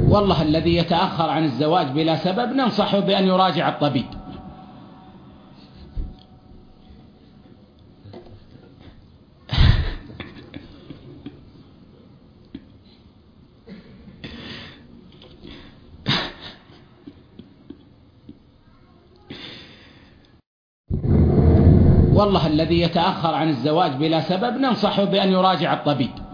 والله الذي يتأخر عن الزواج بلا سبب ننصحه بأن يراجع الطبيب. والله الذي يتأخر عن الزواج بلا سبب ننصحه بأن يراجع الطبيب.